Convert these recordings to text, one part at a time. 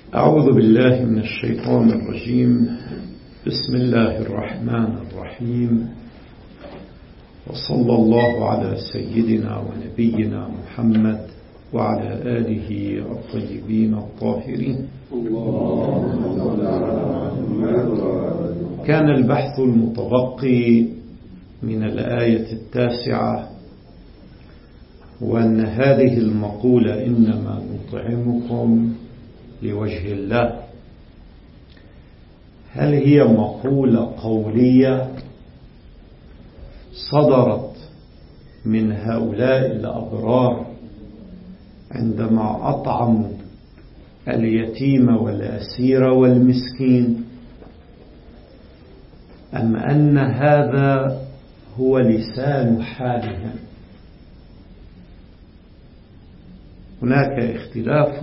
أعوذ بالله من الشيطان الرجيم. بسم الله الرحمن الرحيم، وصلى الله على سيدنا ونبينا محمد وعلى آله الطيبين الطاهرين. كان البحث المتبقي من الآية 9 وأن هذه المقولة إنما نطعمكم لوجه الله، هل هي مقولة قولية صدرت من هؤلاء الأبرار عندما أطعموا اليتيم والأسير والمسكين، أم أن هذا هو لسان حالهم؟ هناك اختلاف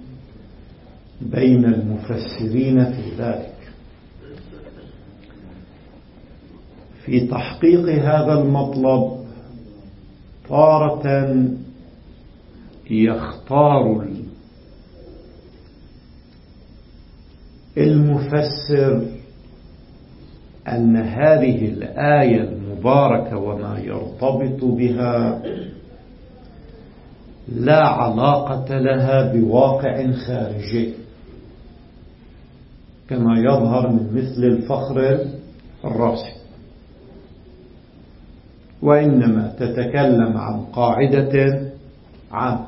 بين المفسرين في ذلك. في تحقيق هذا المطلب تارة يختار المفسر أن هذه الآية المباركة وما يرتبط بها لا علاقة لها بواقع خارجي كما يظهر من مثل الفخر الراسي، وإنما تتكلم عن قاعدة عامة.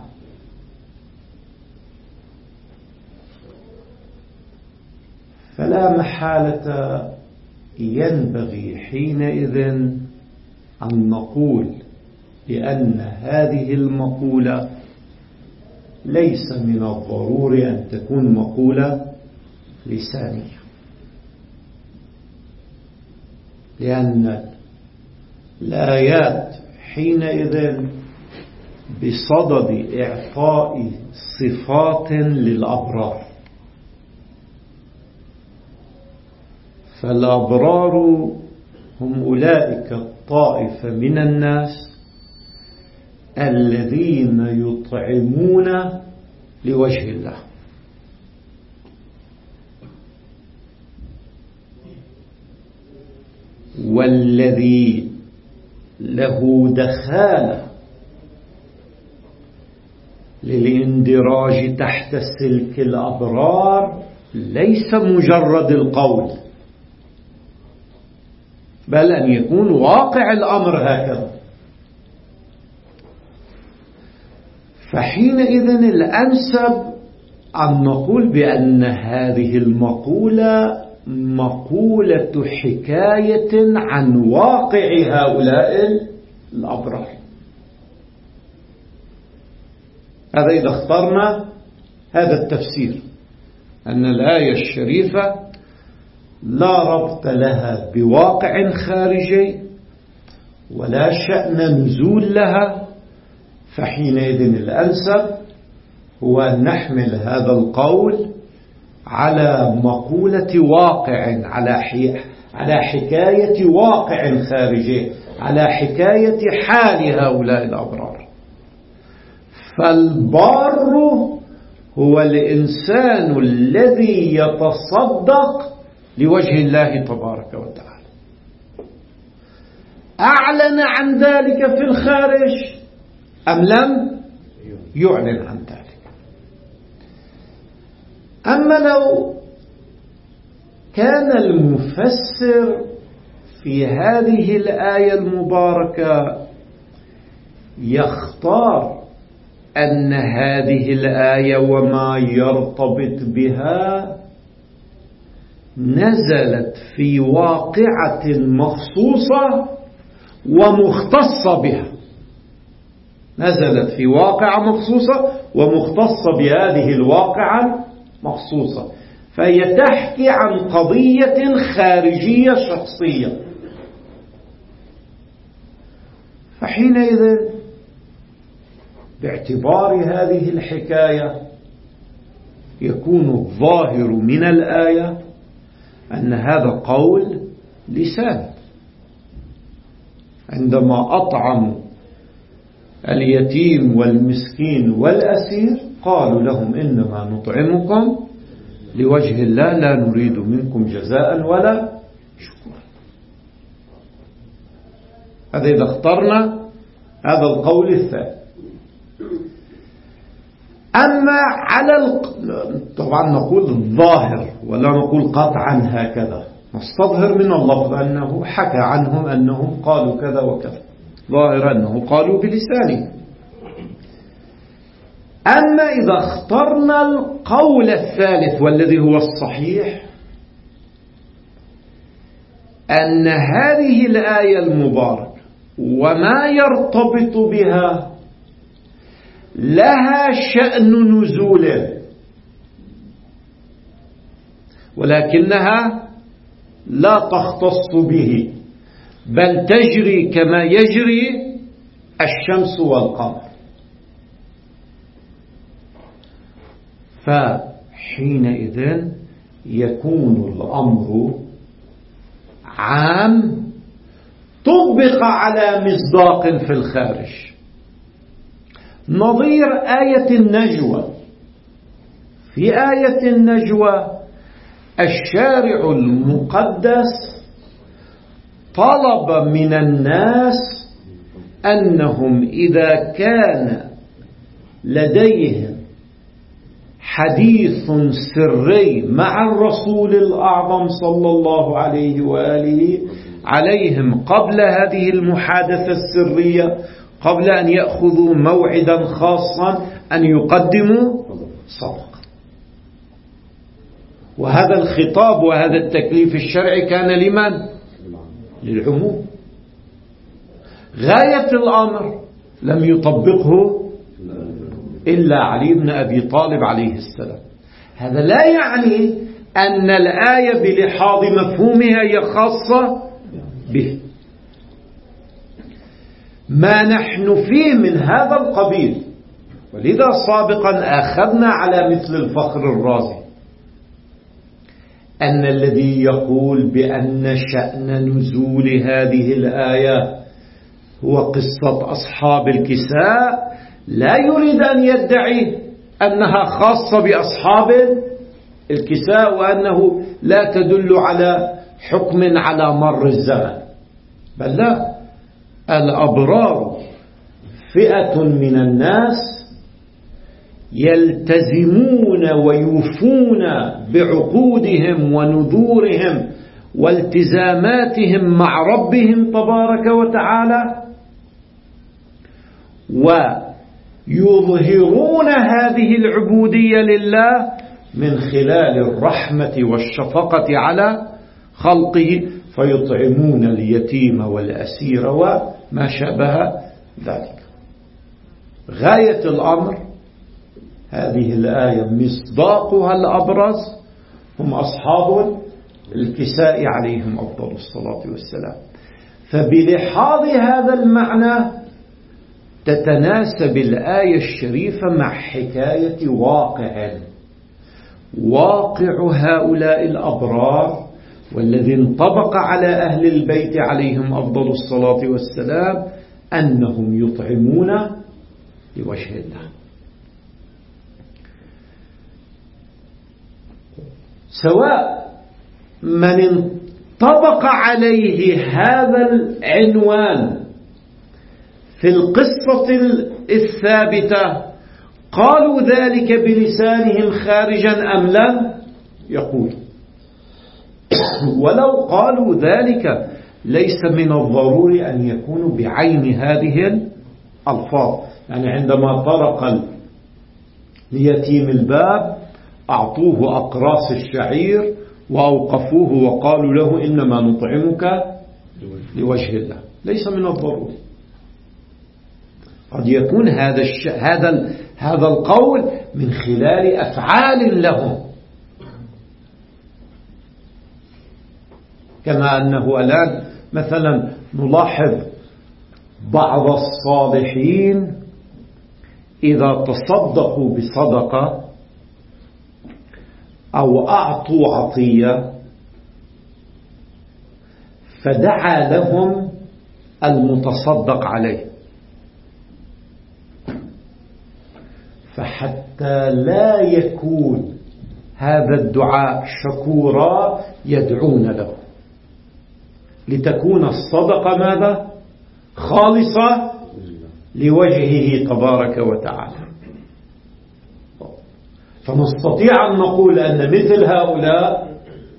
فلا محالة ينبغي حينئذ أن نقول بأن هذه المقولة ليس من الضروري أن تكون مقولة لسانية، لأن الآيات حينئذ بصدد إعطاء صفات للأبرار، فالأبرار هم أولئك الطائفة من الناس الذين يطعمون لوجه الله، والذي له دخالة للاندراج تحت سلك الأبرار ليس مجرد القول، بل أن يكون واقع الأمر هكذا. فحينئذ الأنسب أن نقول بأن هذه المقولة مقولة حكاية عن واقع هؤلاء الأبرار. هذا إذا اخترنا هذا التفسير، أن الآية الشريفة لا ربط لها بواقع خارجي ولا شأن نزول لها، فحينئذ الأنسب هو أن نحمل هذا القول على مقولة واقع، على حكاية واقع خارجي، على حكاية حال هؤلاء الأبرار. فالبار هو الإنسان الذي يتصدق لوجه الله تبارك وتعالى، أعلن عن ذلك في الخارج أم لم يعلن عن ذلك. أما لو كان المفسر في هذه الآية المباركة يختار أن هذه الآية وما يرتبط بها نزلت في واقعة مخصوصة ومختصة بها، نزلت في واقعة مخصوصة ومختصة بهذه الواقعة مخصوصة، فهي تحكي عن قضية خارجية شخصية. فحينئذ باعتبار هذه الحكاية يكون الظاهر من الآية أن هذا قول لسان. عندما أطعموا اليتيم والمسكين والأسير قالوا لهم إنما نطعمكم لوجه الله لا نريد منكم جزاء ولا شكورا. هذا إذا اخترنا هذا القول الثاني. أما طبعا نقول الظاهر ولا نقول قطعا هكذا، نستظهر من اللفظ أنه حكى عنهم أنهم قالوا كذا وكذا، ظاهر أنه قالوا بلسانه. أما إذا اخترنا القول الثالث والذي هو الصحيح، أن هذه الآية المباركة وما يرتبط بها لها شأن نزوله، ولكنها لا تختص به، بل تجري كما يجري الشمس والقمر. فحينئذ يكون الأمر عام طبق على مصداق في الخارج، نظير آية النجوى. في آية النجوى الشارع المقدس طلب من الناس أنهم إذا كان لديهم حديث سري مع الرسول الأعظم صلى الله عليه وآله عليهم قبل هذه المحادثة السرية، قبل أن يأخذوا موعدا خاصا، أن يقدموا صدقة. وهذا الخطاب وهذا التكليف الشرعي كان لمن؟ للعموم. غاية الأمر لم يطبقه إلا علي بن أبي طالب عليه السلام. هذا لا يعني أن الآية بلحاظ مفهومها هي خاصة به. ما نحن فيه من هذا القبيل، ولذا سابقا أخذنا على مثل الفخر الرازي أن الذي يقول بأن شأن نزول هذه الآية هو قصة أصحاب الكساء لا يريد أن يدعي أنها خاصة بأصحاب الكساء، وأنه لا تدل على حكم على مر الزمن، بل لا، الأبرار فئة من الناس يلتزمون ويوفون بعقودهم ونذورهم والتزاماتهم مع ربهم تبارك وتعالى، ويظهرون هذه العبودية لله من خلال الرحمة والشفقة على خلقه، فيطعمون اليتيم والأسير وما شابه ذلك. غاية الأمر هذه الآية مصداقها الأبرز هم أصحاب الكساء عليهم أفضل الصلاة والسلام. فبلحاظ هذا المعنى تتناسب الآية الشريفة مع حكاية واقع هؤلاء الأبرار، والذي انطبق على أهل البيت عليهم أفضل الصلاة والسلام أنهم يطعمون لوجه الله. سواء من انطبق عليه هذا العنوان في القصة الثابتة قالوا ذلك بلسانهم خارجا أم لم يقول، ولو قالوا ذلك ليس من الضروري أن يكونوا بعين هذه الألفاظ. يعني عندما طرق ليتيم الباب أعطوه أقراص الشعير وأوقفوه وقالوا له إنما نطعمك لوجه الله، ليس من الضروري. قد يكون هذا القول من خلال أفعال لهم، كما أنه الآن مثلا نلاحظ بعض الصالحين إذا تصدقوا بصدقة أو أعطوا عطية فدعا لهم المتصدق عليه، فحتى لا يكون هذا الدعاء شكورا يدعون له، لتكون الصدقة ماذا؟ خالصة لوجهه تبارك وتعالى. فنستطيع أن نقول أن مثل هؤلاء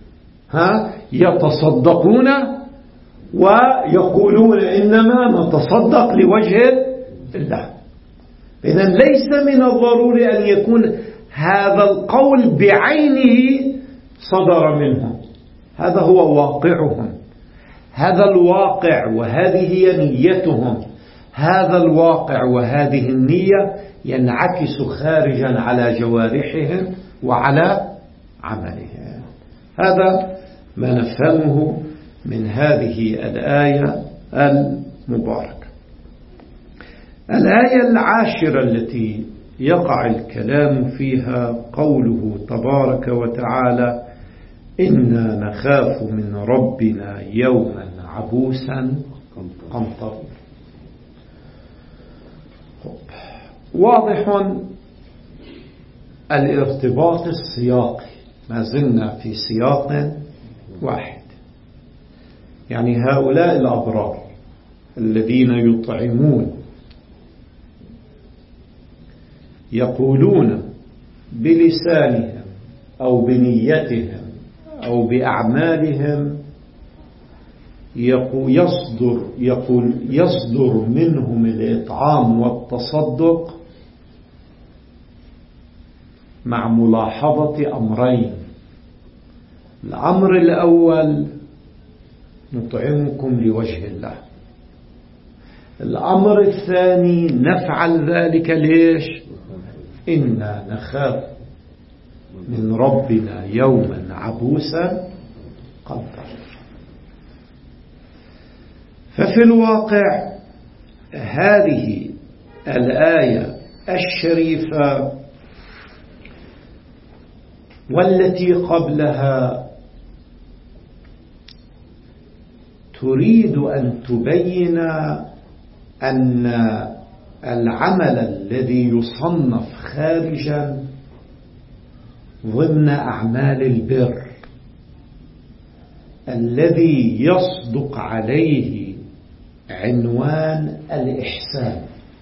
يتصدقون ويقولون إنما نتصدق لوجه الله. إذن ليس من الضروري أن يكون هذا القول بعينه صدر منهم، هذا هو واقعهم، هذا الواقع وهذه هي نيتهم، هذا الواقع وهذه النية ينعكس خارجا على جوارحهم وعلى عملهم. هذا ما نفهمه من هذه الآية المباركة. الآية العاشرة التي يقع الكلام فيها قوله تبارك وتعالى: إنا نخاف من ربنا يوما عبوسا قمطريرا. واضح الارتباط السياقي، ما زلنا في سياق واحد. يعني هؤلاء الأبرار الذين يطعمون يقولون بلسانهم أو بنيتهم أو بأعمالهم يصدر منهم الإطعام والتصدق مع ملاحظة أمرين. الأمر الأول: نطعمكم لوجه الله. الأمر الثاني: نفعل ذلك ليش؟ إنا نخاف من ربنا يوما عبوسا قمطريرا. ففي الواقع هذه الآية الشريفة والتي قبلها تريد أن تبين أن العمل الذي يصنف خارجا ضمن أعمال البر الذي يصدق عليه عنوان الإحسان،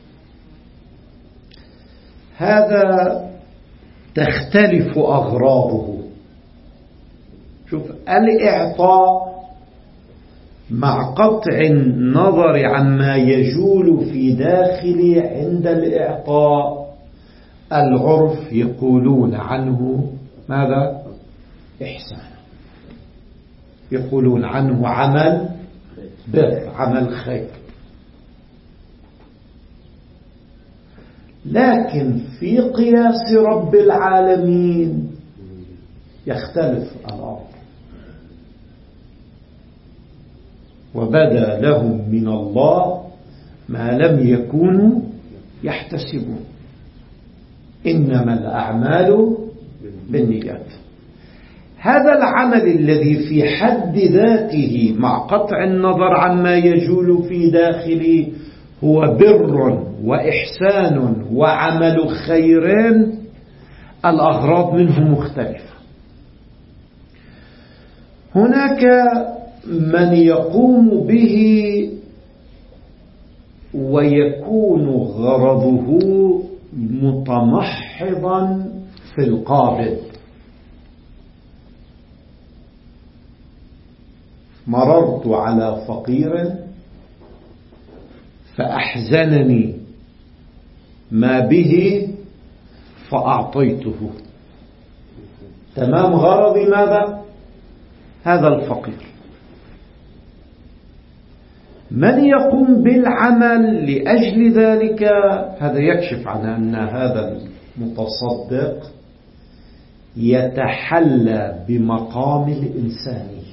هذا تختلف أغراضه. شوف، الإعطاء مع قطع النظر عما يجول في داخله عند الإعطاء العرف يقولون عنه ماذا؟ إحسان، يقولون عنه عمل بر، عمل خير. لكن في قياس رب العالمين يختلف الأمر. وبدا لهم من الله ما لم يكونوا يحتسبون، إنما الأعمال بالنيات. هذا العمل الذي في حد ذاته مع قطع النظر عما يجول في داخله هو بر وإحسان وعمل خير، الأغراض منه مختلفة. هناك من يقوم به ويكون غرضه متمحضا في القابل. مررت على فقير فأحزنني ما به فأعطيته. تمام غرضي ماذا؟ هذا الفقير. من يقوم بالعمل لأجل ذلك هذا يكشف عن أن هذا المتصدق يتحلى بمقام الإنسانية،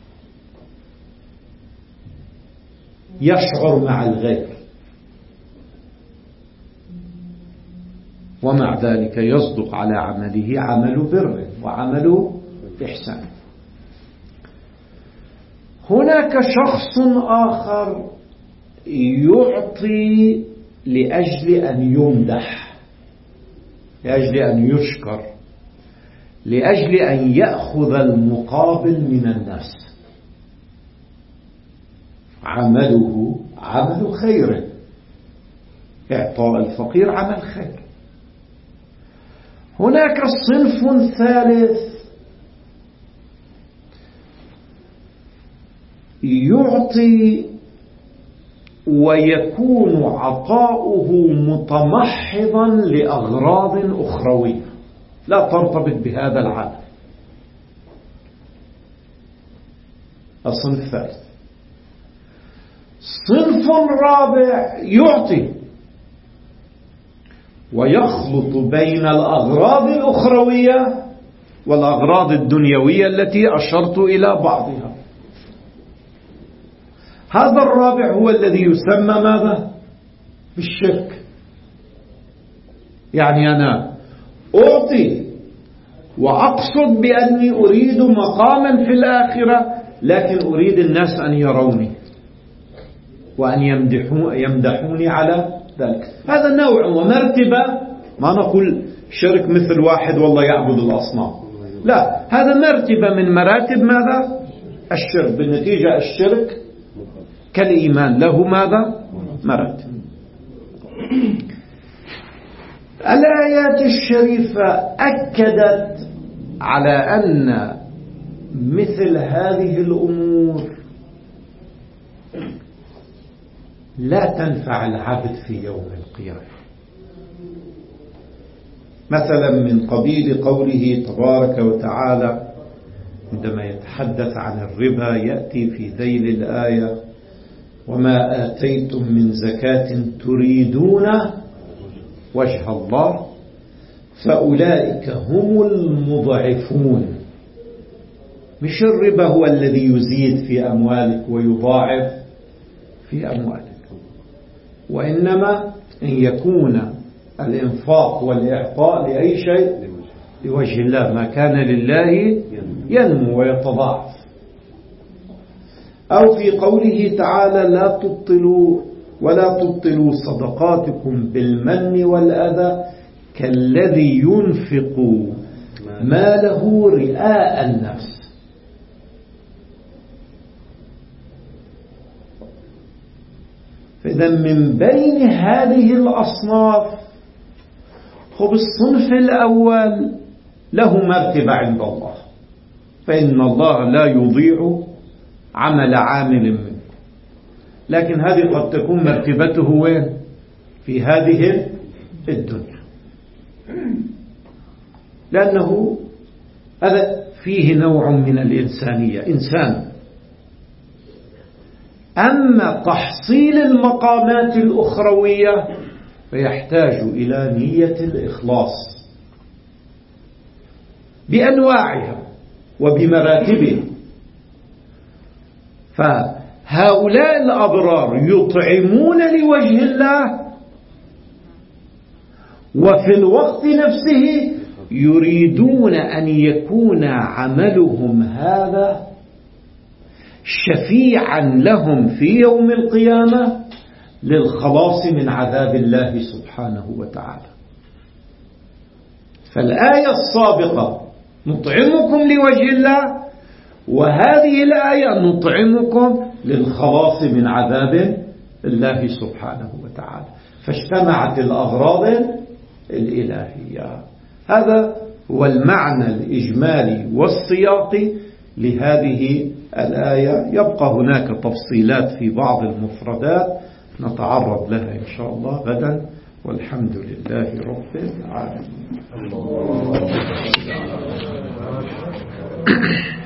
يشعر مع الغير، ومع ذلك يصدق على عمله عمل بر وعمل إحسان. هناك شخص آخر يعطي لأجل أن يمدح، لأجل أن يشكر، لأجل أن يأخذ المقابل من النفس. عمله عمل خير، إعطاء الفقير عمل خير. هناك صنف ثالث يعطي ويكون عطاؤه متمحضا لأغراض أخروية لا ترتبط بهذا العالم. الصنف الثالث. صنف رابع يعطي ويخلط بين الأغراض الأخروية والأغراض الدنيوية التي أشرت إلى بعضها. هذا الرابع هو الذي يسمى ماذا؟ بالشرك. يعني أنا أعطي وأقصد بأني أريد مقاما في الآخرة، لكن أريد الناس أن يروني وأن يمدحوني على ذلك. هذا نوع ومرتبة. ما نقول شرك مثل واحد والله يعبد الأصنام، لا، هذا مرتبة من مراتب ماذا؟ الشرك. بالنتيجة الشرك كالإيمان له ماذا؟ مراتب. الآيات الشريفة أكدت على أن مثل هذه الأمور لا تنفع العبد في يوم القيامة. مثلا من قبيل قوله تبارك وتعالى عندما يتحدث عن الربا يأتي في ذيل الآية: وما آتيتم من زكاة تريدون وجه الله فأولئك هم المضعفون. مش الربا هو الذي يزيد في أموالك ويضاعف في أموالك، وإنما أن يكون الإنفاق والإعطاء لأي شيء لوجه الله. ما كان لله ينمو ويتضاعف. أو في قوله تعالى: ولا تبطلوا صدقاتكم بالمن والأذى كالذي ينفق ماله رئاء النفس. فإذا من بين هذه الأصناف الصنف الأول له مرتبة عند الله، فإن الله لا يضيع عمل عامل منه، لكن هذه قد تكون مرتبته وين؟ في هذه الدنيا، لأنه هذا فيه نوع من الإنسانية، إنسان. أما تحصيل المقامات الأخروية فيحتاج إلى نية الإخلاص بأنواعها وبمراتبها. فهؤلاء الأبرار يطعمون لوجه الله، وفي الوقت نفسه يريدون أن يكون عملهم هذا شفيعا لهم في يوم القيامة للخلاص من عذاب الله سبحانه وتعالى. فالآية السابقة نطعمكم لوجه الله، وهذه الآية نطعمكم للخلاص من عذاب الله سبحانه وتعالى. فاجتمعت الأغراض الإلهية. هذا هو المعنى الإجمالي والسياقي لهذه الآية. يبقى هناك تفصيلات في بعض المفردات نتعرض لها إن شاء الله غدا، والحمد لله رب العالمين.